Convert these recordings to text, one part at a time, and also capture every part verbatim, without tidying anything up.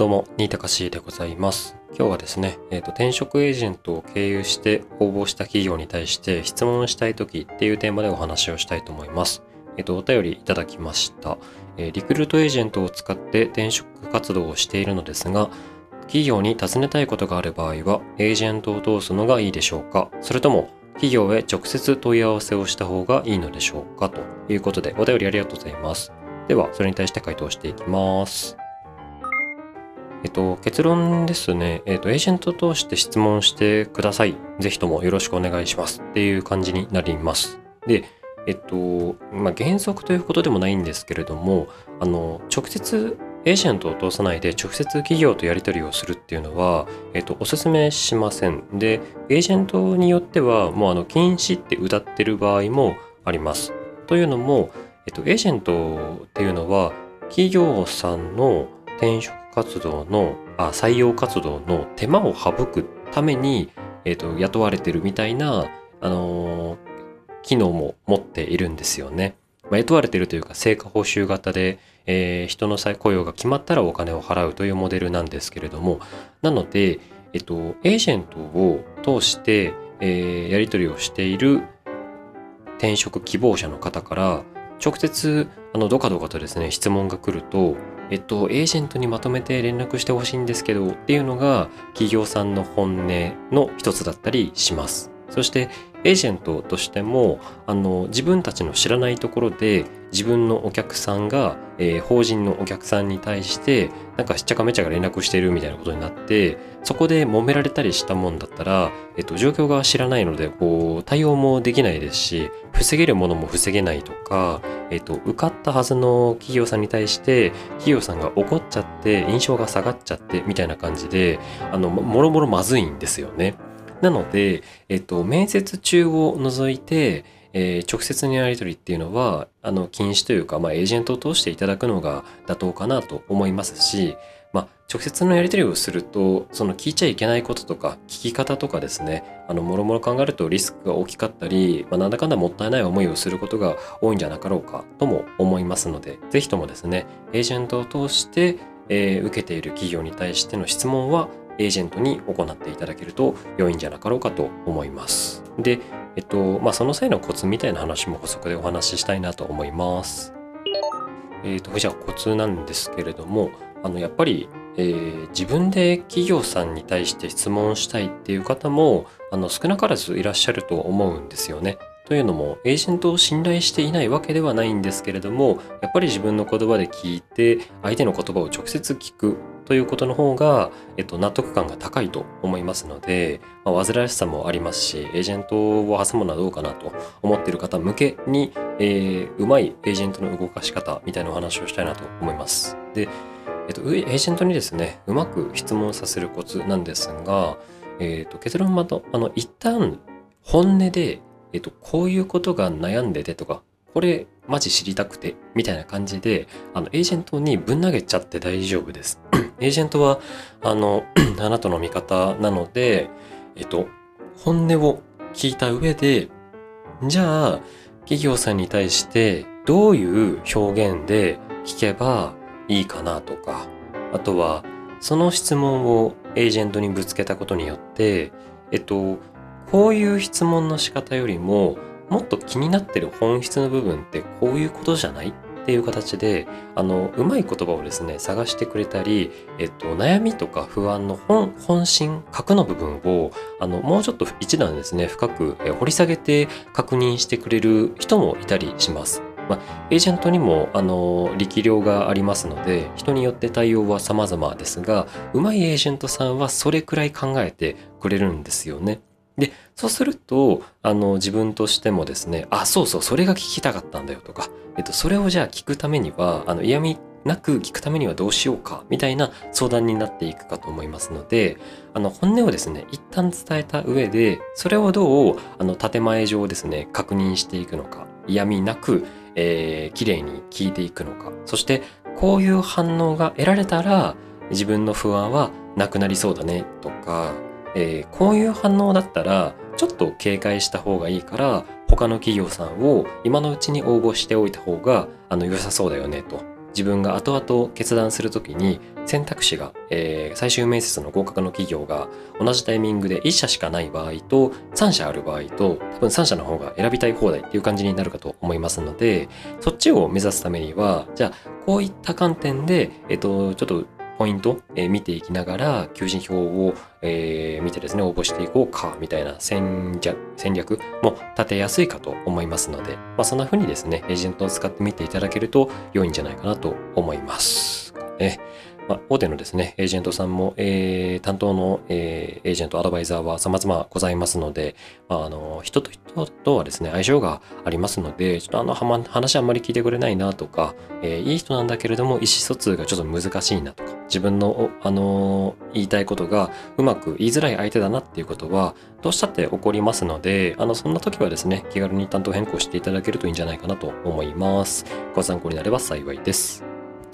どうも、新高しでございます。今日はですね、えーと、転職エージェントを経由して応募した企業に対して質問したいときっていうテーマでお話をしたいと思います。えっと、お便りいただきました、えー。リクルートエージェントを使って転職活動をしているのですが、企業に尋ねたいことがある場合は、エージェントを通すのがいいでしょうか？それとも、企業へ直接問い合わせをした方がいいのでしょうか？ということで、お便りありがとうございます。では、それに対して回答していきます。えっと、結論ですね、えっと、エージェントを通して質問してください。ぜひともよろしくお願いします。っていう感じになります。で、えっと、まあ、原則ということでもないんですけれども、あの、直接、エージェントを通さないで直接企業とやり取りをするっていうのは、えっと、お勧めしません。で、エージェントによっては、もうあの、禁止って謳ってる場合もあります。というのも、えっと、エージェントっていうのは、企業さんの転職活動のあ採用活動の手間を省くために、えーと、雇われてるみたいな、あのー、機能も持っているんですよね。まあ、雇われているというか成果報酬型で、えー、人の再雇用が決まったらお金を払うというモデルなんですけれども、なので、えっと、エージェントを通して、えー、やり取りをしている転職希望者の方から直接あのドカドカとですね質問が来ると、えっと、エージェントにまとめて連絡してほしいんですけどっていうのが企業さんの本音の一つだったりします。そしてエージェントとしてもあの自分たちの知らないところで自分のお客さんが、えー、法人のお客さんに対してなんかしっちゃかめちゃか連絡してるみたいなことになってそこで揉められたりしたもんだったら、えっと、状況が知らないのでこう対応もできないですし防げるものも防げないとか、えっと、受かったはずの企業さんに対して企業さんが怒っちゃって印象が下がっちゃってみたいな感じであのもろもろまずいんですよね。なので、えっと、面接中を除いて、えー、直接のやり取りっていうのはあの禁止というか、まあ、エージェントを通していただくのが妥当かなと思いますし、まあ、直接のやり取りをするとその聞いちゃいけないこととか聞き方とかですねあのもろもろ考えるとリスクが大きかったり、まあ、なんだかんだもったいない思いをすることが多いんじゃなかろうかとも思いますのでぜひともですねエージェントを通して、えー、受けている企業に対しての質問はエージェントに行っていただけると良いんじゃなかろうかと思います。で、えっと、まあ、その際のコツみたいな話も補足でお話ししたいなと思います。えっと、じゃあコツなんですけれども、あの、やっぱり、えー、自分で企業さんに対して質問したいっていう方も、あの、少なからずいらっしゃると思うんですよね。というのも、エージェントを信頼していないわけではないんですけれども、やっぱり自分の言葉で聞いて、相手の言葉を直接聞くということの方が、えっと、納得感が高いと思いますので、まあ、煩わしさもありますし、エージェントを挟むのはどうかなと思っている方向けに、えー、うまいエージェントの動かし方みたいなお話をしたいなと思います。で、えっと、エージェントにですね、うまく質問させるコツなんですが、えっと、結論まと、あの、一旦本音で、えっと、こういうことが悩んでてとか、これマジ知りたくてみたいな感じであのエージェントにぶん投げちゃって大丈夫です。エージェントはあのあなたの味方なので、えっと、本音を聞いた上でじゃあ企業さんに対してどういう表現で聞けばいいかなとかあとはその質問をエージェントにぶつけたことによってえっとこういう質問の仕方よりももっと気になってる本質の部分ってこういうことじゃないっていう形であのうまい言葉をですね探してくれたり、えっと、悩みとか不安の 本, 本心核の部分をあのもうちょっと一段ですね深く掘り下げて確認してくれる人もいたりします。まあ、エージェントにもあの力量がありますので人によって対応は様々ですがうまいエージェントさんはそれくらい考えてくれるんですよね。で、そうすると、あの、自分としてもですね、あ、そうそう、それが聞きたかったんだよとか、えっと、それをじゃあ聞くためには、あの、嫌味なく聞くためにはどうしようか、みたいな相談になっていくかと思いますので、あの、本音をですね、一旦伝えた上で、それをどう、あの、建前上ですね、確認していくのか、嫌味なく、えー、綺麗に聞いていくのか、そして、こういう反応が得られたら、自分の不安はなくなりそうだね、とか、えー、こういう反応だったらちょっと警戒した方がいいから他の企業さんを今のうちに応募しておいた方があの良さそうだよねと自分が後々決断するときに選択肢が、えー最終面接の合格の企業が同じタイミングでいっ社しかない場合とさん社ある場合と、多分さん社の方が選びたい放題っていう感じになるかと思いますので、そっちを目指すためには、じゃあこういった観点で、えっと、ちょっとポイント、えー見ていきながら求人票を、えー見てですね、応募していこうかみたいな戦略戦略も立てやすいかと思いますので、まあ、そんな風にですね、エージェントを使ってみていただけると良いんじゃないかなと思います。ね。まあ、大手のですね、エージェントさんも、えー担当の、えーエージェント、アドバイザーは様々ございますので、まあ、あの人と人とはですね、相性がありますので、ちょっとあのはま話あんまり聞いてくれないなとか、えーいい人なんだけれども意思疎通がちょっと難しいなとか、自分の、おあのー言いたいことがうまく言いづらい相手だなっていうことはどうしたって起こりますので、あのそんな時はですね、気軽に担当変更していただけるといいんじゃないかなと思います。ご参考になれば幸いです。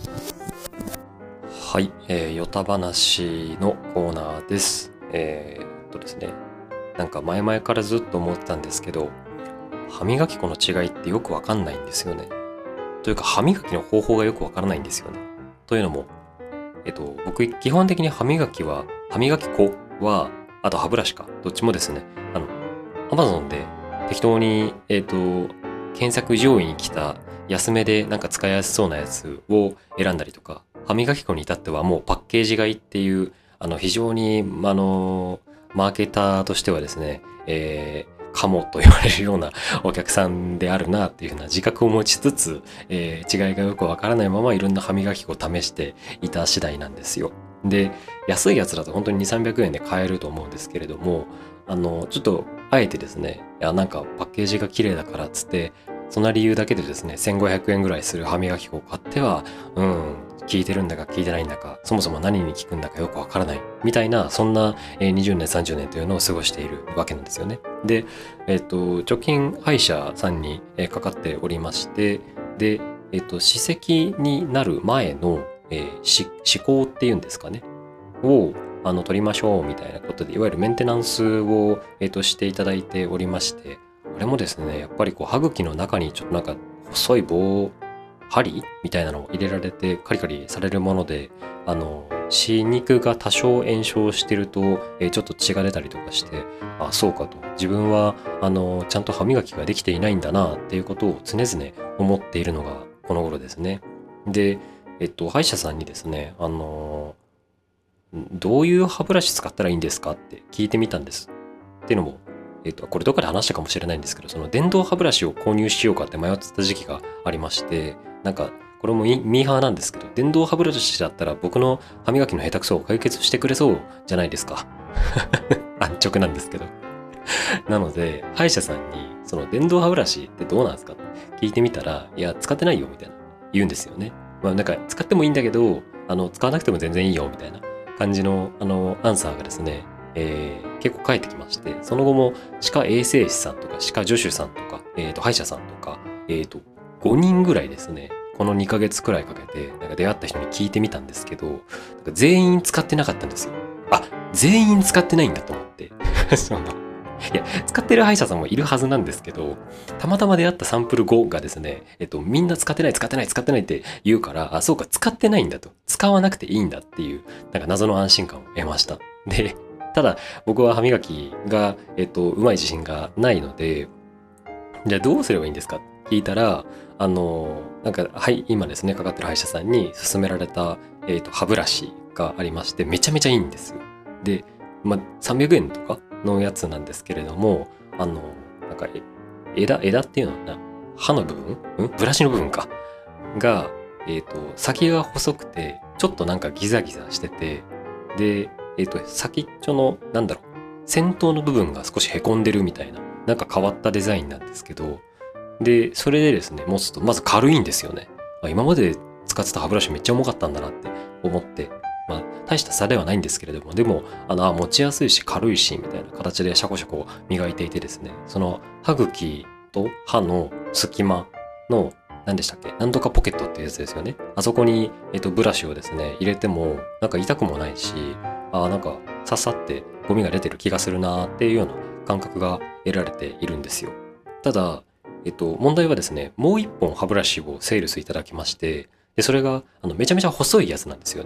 はい、えー、ヨタ話のコーナーです。えー、っとですね、なんか前々からずっと思ってたんですけど、歯磨き粉の違いってよくわかんないんですよね。というか歯磨きの方法がよくわからないんですよね。というのも、えっと、僕基本的に歯磨きは、歯磨き粉は、あと歯ブラシか、どっちもですね、あの、Amazon で適当に、えっと、検索上位に来た安めでなんか使いやすそうなやつを選んだりとか、歯磨き粉に至ってはもうパッケージ買いっていう、あの、非常に、あの、マーケターとしてはですね、えーかもと言われるようなお客さんであるなっていうふうな自覚を持ちつつ、えー違いがよくわからないままいろんな歯磨き粉を試していた次第なんですよ。で、安いやつだと本当にに、さんびゃくえんで買えると思うんですけれども、あの、ちょっとあえてですね、いや、なんかパッケージが綺麗だからっつって、そんな理由だけでですね、せんごひゃくえんぐらいする歯磨き粉を買っては、うん、効いてるんだか効いてないんだか、そもそも何に効くんだかよくわからない、みたいな、そんなえーにじゅうねん、さんじゅうねんというのを過ごしているわけなんですよね。で、えっと、直近歯医者さんにえーかかっておりまして、で、えっと、歯石になる前の、えー、歯歯垢っていうんですかね、をあの取りましょうみたいなことで、いわゆるメンテナンスを、えーとしていただいておりまして、あれもですね、やっぱりこう歯茎の中にちょっとなんか細い棒、針みたいなのを入れられてカリカリされるもので、あの、歯肉が多少炎症してると、えーちょっと血が出たりとかして、あ、そうかと。自分は、あの、ちゃんと歯磨きができていないんだなっていうことを常々思っているのがこの頃ですね。で、えっと、歯医者さんにですね、あの、どういう歯ブラシ使ったらいいんですかって聞いてみたんです。っていうのも、えっと、これどっかで話したかもしれないんですけど、その電動歯ブラシを購入しようかって迷ってた時期がありまして、なんか、これもミミーハーなんですけど、電動歯ブラシだったら僕の歯磨きの下手くそを解決してくれそうじゃないですか。安直なんですけど。なので、歯医者さんに、その電動歯ブラシってどうなんですかって聞いてみたら、いや、使ってないよ、みたいな言うんですよね。まあ、なんか、使ってもいいんだけど、あの、使わなくても全然いいよ、みたいな感じの、あの、アンサーがですね、えー結構返ってきまして、その後も歯科衛生士さんとか歯科助手さんとか、えーと、歯医者さんとか、えっと、ごにんぐらいですね、このにかげつくらいかけて、なんか出会った人に聞いてみたんですけど、なんか全員使ってなかったんですよ。あ、全員使ってないんだと思って。そのいや、使ってる歯医者さんもいるはずなんですけど、たまたま出会ったサンプルごがですね、えっと、みんな使ってない、使ってない、使ってないって言うから、あ、そうか、使ってないんだと。使わなくていいんだっていう、なんか謎の安心感を得ました。で、ただ、僕は歯磨きが、えっと、うまい自信がないので、じゃあどうすればいいんですかって聞いたら、あの、なんか、はい、今ですね、かかってる歯医者さんに勧められた、えっと、歯ブラシがありまして、めちゃめちゃいいんですよ。で、まあ、さんびゃくえんとかのやつなんですけれども、あの、なんか、え枝、枝っていうのはな、歯の部分んブラシの部分か。が、えっと、先が細くて、ちょっとなんかギザギザしてて、で、えっと、先っちょの、なんだろう、先頭の部分が少しへこんでるみたいな、なんか変わったデザインなんですけど、で、それでですね、持つと、まず軽いんですよね。あ、今まで使ってた歯ブラシめっちゃ重かったんだなって思って、まあ、大した差ではないんですけれども、でも、あの、あ持ちやすいし軽いし、みたいな形でシャコシャコ磨いていてですね、その歯茎と歯の隙間の、何でしたっけ、なんとかポケットっていうやつですよね。あそこに、えっと、ブラシをですね、入れても、なんか痛くもないし、あなんか、さっさってゴミが出てる気がするなーっていうような感覚が得られているんですよ。ただ、えっと、問題はですね、もう一本歯ブラシをセールスいただきまして、で、それが、あの、めちゃめちゃ細いやつなんですよね。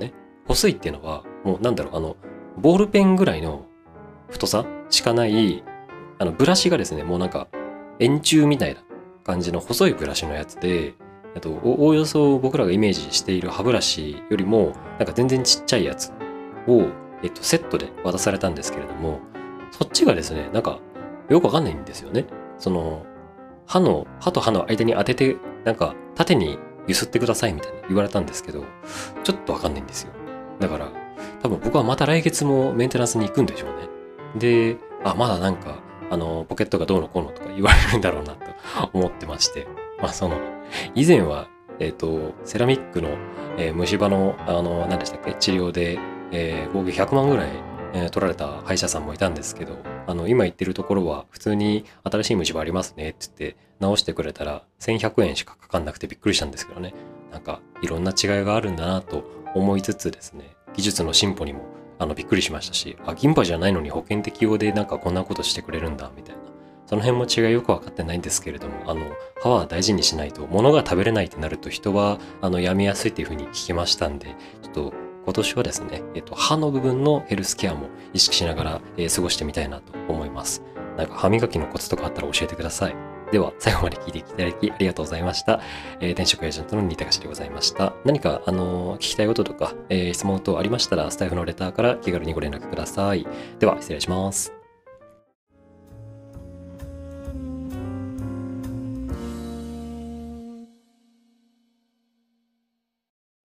細いっていうのは、もうなんだろう、あの、ボールペンぐらいの太さしかない、あの、ブラシがですね、もうなんか、円柱みたいな感じの細いブラシのやつで、あと、おおよそ僕らがイメージしている歯ブラシよりも、なんか全然ちっちゃいやつを、えっと、セットで渡されたんですけれども、そっちがですね、なんか、よくわかんないんですよね。その、歯の、歯と歯の間に当てて、なんか、縦に揺すってくださいみたいな言われたんですけど、ちょっとわかんないんですよ。だから、多分僕はまた来月もメンテナンスに行くんでしょうね。で、あ、まだなんか、あの、ポケットがどうのこうのとか言われるんだろうなと思ってまして、まあその、以前は、えっと、セラミックの、えー虫歯の、あの、何でしたっけ、治療で、えー合計ひゃくまんぐらい、えー取られた歯医者さんもいたんですけど、あの、今言ってるところは、普通に新しい虫歯ありますねって言って、直してくれたら、せんひゃくえんしかかかんなくてびっくりしたんですけどね。なんか、いろんな違いがあるんだなと思いつつですね、技術の進歩にも、あの、びっくりしましたし、あ、銀歯じゃないのに保険適用でなんかこんなことしてくれるんだ、みたいな。その辺も違いよくわかってないんですけれども、あの、歯は大事にしないと、物が食べれないってなると人は、あの、病みやすいっていうふうに聞きましたんで、ちょっと、今年はですね、えっと、歯の部分のヘルスケアも意識しながら、えー過ごしてみたいなと思います。なんか歯磨きのコツとかあったら教えてください。では、最後まで聞いていただきありがとうございました。えー、転職エージェントの新高志でございました。何か、あのー聞きたいこととか、えー質問等ありましたら、スタイフのレターから気軽にご連絡ください。では、失礼します。